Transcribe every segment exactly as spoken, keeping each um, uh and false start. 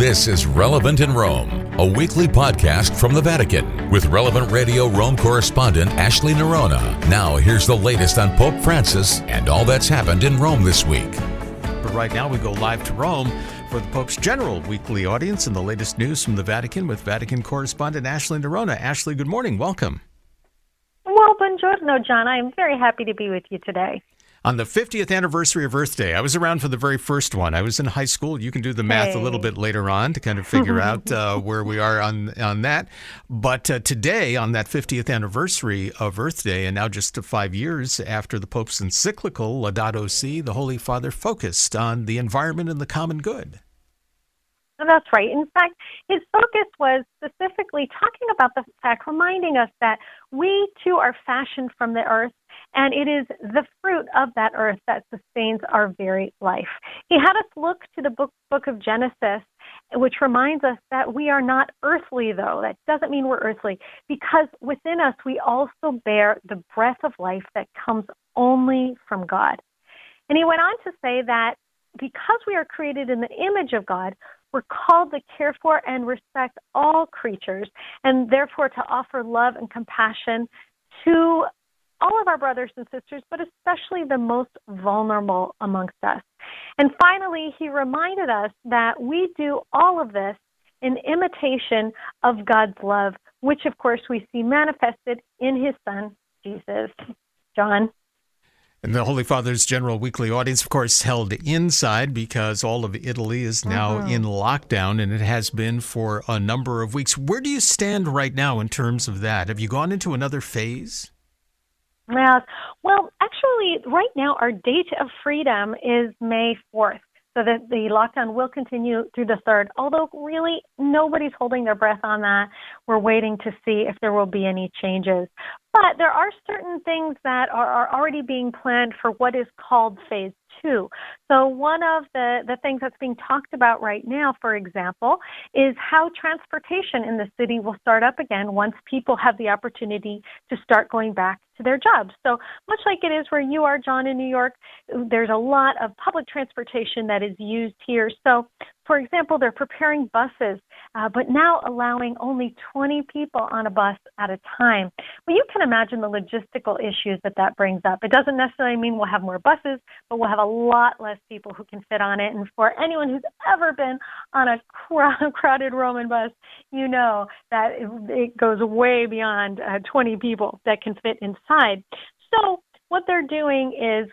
This is Relevant in Rome, a weekly podcast from the Vatican with Relevant Radio Rome correspondent Ashley Nerona. Now, here's the latest on Pope Francis and all that's happened in Rome this week. But right now, we go live to Rome for the Pope's General Weekly Audience and the latest news from the Vatican with Vatican correspondent Ashley Nerona. Ashley, good morning. Welcome. Well, buongiorno, John. I am very happy to be with you today. On the fiftieth anniversary of Earth Day, I was around for the very first one. I was in high school. You can do the math hey. a little bit later on to kind of figure out uh, where we are on on that. But uh, today, on that fiftieth anniversary of Earth Day, and now just five years after the Pope's encyclical, Laudato Si', the Holy Father focused on the environment and the common good. That's right. In fact, his focus was specifically talking about the fact, reminding us that we too are fashioned from the earth, and it is the fruit of that earth that sustains our very life. He had us look to the book, book of Genesis, which reminds us that we are not earthly, though. That doesn't mean we're earthly, because within us we also bear the breath of life that comes only from God. And he went on to say that because we are created in the image of God, we're called to care for and respect all creatures, and therefore to offer love and compassion to all of our brothers and sisters, but especially the most vulnerable amongst us. And finally, he reminded us that we do all of this in imitation of God's love, which, of course, we see manifested in his Son, Jesus. John? And the Holy Father's General Weekly Audience, of course, held inside because all of Italy is now mm-hmm. in lockdown, and it has been for a number of weeks. Where do you stand right now in terms of that? Have you gone into another phase? Yeah. Well, actually, right now, our date of freedom is May fourth. So that the lockdown will continue through the third, although really nobody's holding their breath on that. We're waiting to see if there will be any changes. But there are certain things that are, are already being planned for what is called phase two. So one of the, the things that's being talked about right now, for example, is how transportation in the city will start up again once people have the opportunity to start going back to their jobs. So much like it is where you are, John, in New York, there's a lot of public transportation that is used here. So, for example, they're preparing buses, uh, but now allowing only twenty people on a bus at a time. Well, you can imagine the logistical issues that that brings up. It doesn't necessarily mean we'll have more buses, but we'll have a lot less people who can fit on it. And for anyone who's ever been on a crowded Roman bus, you know that it goes way beyond uh, twenty people that can fit inside. So what they're doing is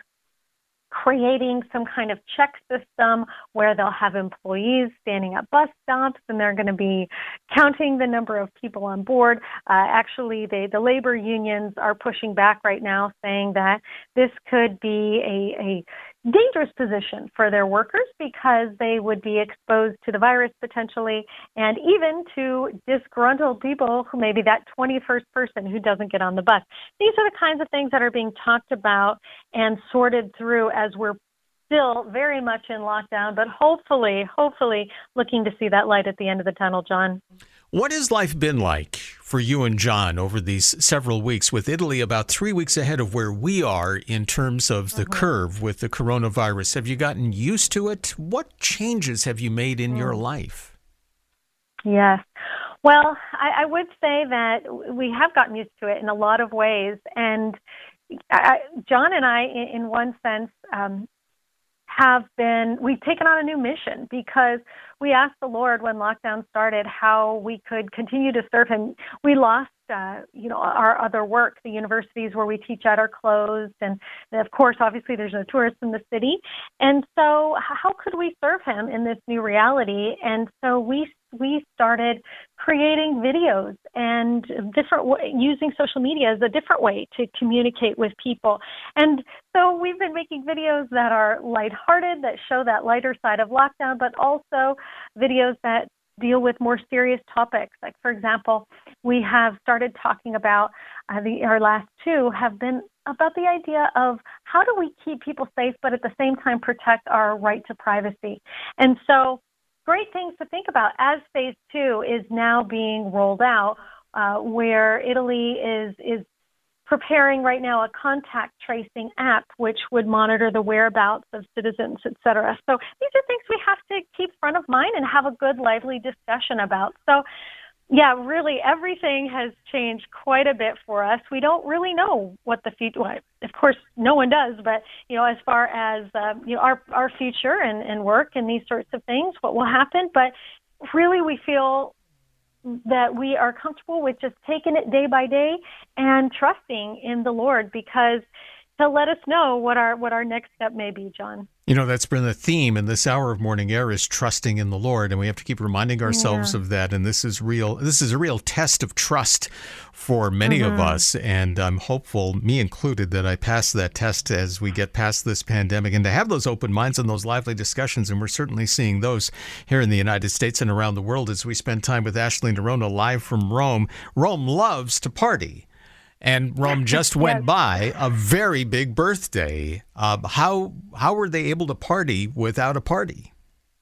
creating some kind of check system where they'll have employees standing at bus stops, and they're going to be counting the number of people on board. Uh, actually, they, the labor unions are pushing back right now, saying that this could be a, a dangerous position for their workers because they would be exposed to the virus potentially, and even to disgruntled people who may be that twenty-first person who doesn't get on the bus. These are the kinds of things that are being talked about and sorted through as we're still very much in lockdown, but hopefully, hopefully looking to see that light at the end of the tunnel, John. What has life been like for you and John over these several weeks, with Italy about three weeks ahead of where we are in terms of the mm-hmm. curve with the coronavirus? Have you gotten used to it? What changes have you made in mm. your life? Yes. Well, I, I would say that we have gotten used to it in a lot of ways. And I, John and I, in, in one sense, um, have been, we've taken on a new mission because we asked the Lord when lockdown started how we could continue to serve him. We lost, uh, you know, our other work. The universities where we teach at are closed. And of course, obviously, there's no tourists in the city. And so how could we serve him in this new reality? And so we we started creating videos and different using social media as a different way to communicate with people. And so we've been making videos that are lighthearted, that show that lighter side of lockdown, but also videos that deal with more serious topics. Like, for example, we have started talking about, uh, the our last two have been about the idea of how do we keep people safe, but at the same time protect our right to privacy. And so great things to think about as phase two is now being rolled out, uh, where Italy is is preparing right now a contact tracing app, which would monitor the whereabouts of citizens, et cetera. So these are things we have to keep front of mind and have a good, lively discussion about. So, yeah, really, everything has changed quite a bit for us. We don't really know what the future, well, of course, no one does, but, you know, as far as, uh, you know, our, our future and, and work and these sorts of things, what will happen. But really, we feel that we are comfortable with just taking it day by day and trusting in the Lord, because he'll let us know what our what our next step may be, John. You know, that's been the theme in this hour of Morning Air, is trusting in the Lord, and we have to keep reminding ourselves yeah. of that. And this is real. This is a real test of trust for many mm-hmm. of us, and I'm hopeful, me included, that I pass that test as we get past this pandemic, and to have those open minds and those lively discussions. And we're certainly seeing those here in the United States and around the world as we spend time with Ashley Noronha live from Rome. Rome loves to party. And Rome just went yes. by a very big birthday. Uh, how how were they able to party without a party?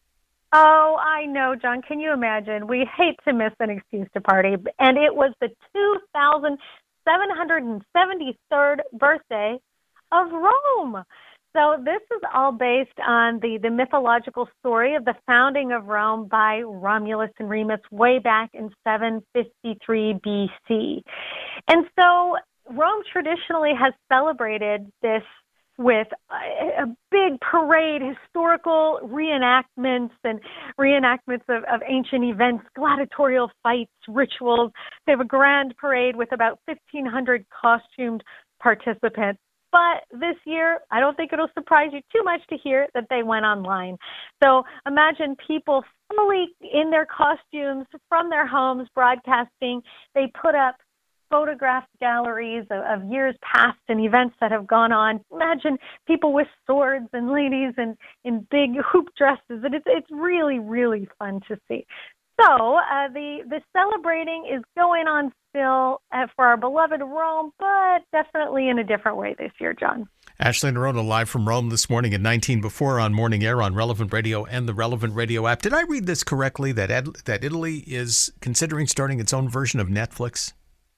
Oh, I know, John. Can you imagine? We hate to miss an excuse to party. And it was the two thousand seven hundred seventy-third birthday of Rome. So this is all based on the, the mythological story of the founding of Rome by Romulus and Remus way back in seven fifty-three B C. And so Rome traditionally has celebrated this with a, a big parade, historical reenactments and reenactments of, of ancient events, gladiatorial fights, rituals. They have a grand parade with about fifteen hundred costumed participants. But this year, I don't think it'll surprise you too much to hear that they went online. So imagine people fully in their costumes from their homes broadcasting. They put up photograph galleries of, of years past and events that have gone on. Imagine people with swords and ladies in, in big hoop dresses. And it's, it's really, really fun to see. So uh, the, the celebrating is going on still uh, for our beloved Rome, but definitely in a different way this year, John. Ashley Noronha live from Rome this morning at nineteen before on Morning Air on Relevant Radio and the Relevant Radio app. Did I read this correctly, that Ed, that Italy is considering starting its own version of Netflix?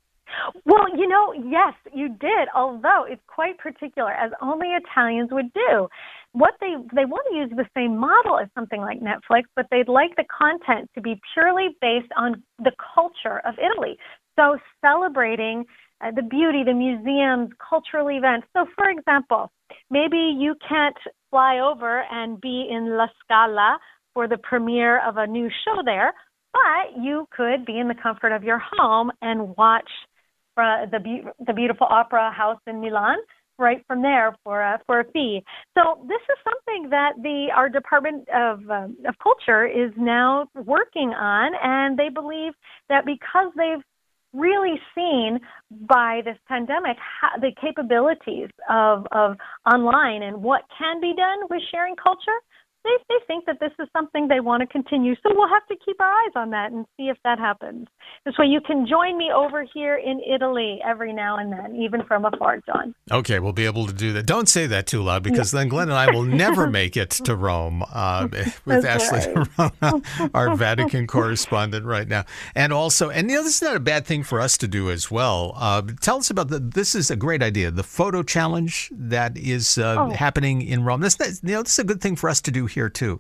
Well, you know, yes, you did, although it's quite particular, as only Italians would do. What they they want to use the same model as something like Netflix, but they'd like the content to be purely based on the culture of Italy. So celebrating uh, the beauty, the museums, cultural events. So, for example, maybe you can't fly over and be in La Scala for the premiere of a new show there, but you could be in the comfort of your home and watch uh, the be- the beautiful opera house in Milan right from there for a, for a fee. So this is something that the our Department of um, of Culture is now working on, and they believe that because they've really seen by this pandemic how, the capabilities of of online and what can be done with sharing culture, they they think that this is something they want to continue. So we'll have to keep our eyes on that and see if that happens. This way you can join me over here in Italy every now and then, even from afar, John. Okay, we'll be able to do that. Don't say that too loud, because then Glenn and I will never make it to Rome uh, with That's Ashley right. Noronha, our Vatican correspondent right now. And also, and you know, this is not a bad thing for us to do as well. Uh, tell us about the, this is a great idea, the photo challenge that is uh, oh. happening in Rome. This, you know, this is a good thing for us to do here too.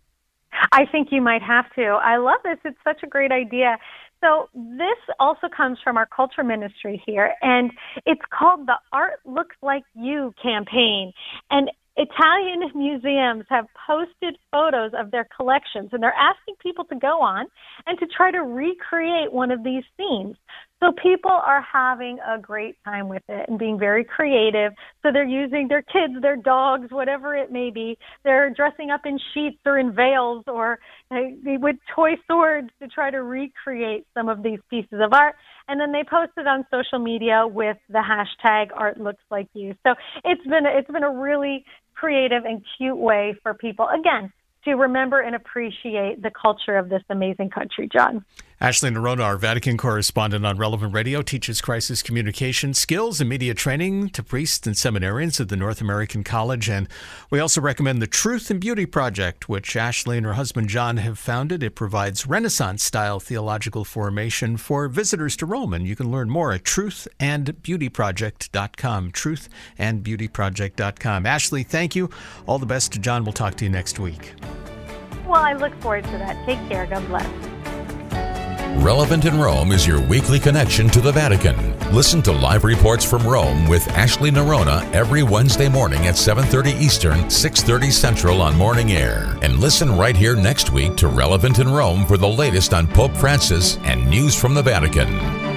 I think you might have to. I love this. It's such a great idea. So this also comes from our culture ministry here, and it's called the Art Looks Like You campaign. And Italian museums have posted photos of their collections, and they're asking people to go on and to try to recreate one of these scenes. So people are having a great time with it and being very creative. So they're using their kids, their dogs, whatever it may be. They're dressing up in sheets or in veils or with toy swords to try to recreate some of these pieces of art. And then they post it on social media with the hashtag Art Looks Like You. So it's been it's been a really creative and cute way for people, again, to remember and appreciate the culture of this amazing country, John. Ashley Nerona, our Vatican correspondent on Relevant Radio, teaches crisis communication skills and media training to priests and seminarians at the North American College. And we also recommend the Truth and Beauty Project, which Ashley and her husband John have founded. It provides Renaissance-style theological formation for visitors to Rome. And you can learn more at truth and beauty project dot com. truth and beauty project dot com. Ashley, thank you. All the best to John. We'll talk to you next week. Well, I look forward to that. Take care. God bless. Relevant in Rome is your weekly connection to the Vatican. Listen to live reports from Rome with Ashley Nerona every Wednesday morning at seven thirty Eastern, six thirty Central on Morning Air. And listen right here next week to Relevant in Rome for the latest on Pope Francis and news from the Vatican.